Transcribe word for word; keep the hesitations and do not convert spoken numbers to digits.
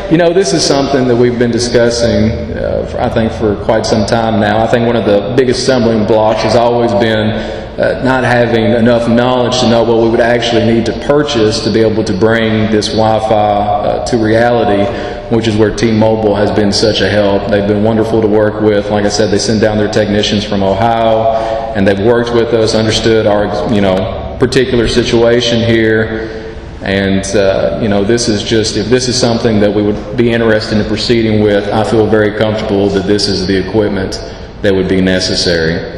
You know, this is something that we've been discussing, uh, for, I think, for quite some time now. I think one of the biggest stumbling blocks has always been uh, not having enough knowledge to know what we would actually need to purchase to be able to bring this Wi-Fi uh, to reality, which is where T-Mobile has been such a help. They've been wonderful to work with. Like I said, they send down their technicians from Ohio, and they've worked with us, understood our, you know, particular situation here. And, uh, you know, this is just, if this is something that we would be interested in proceeding with, I feel very comfortable that this is the equipment that would be necessary.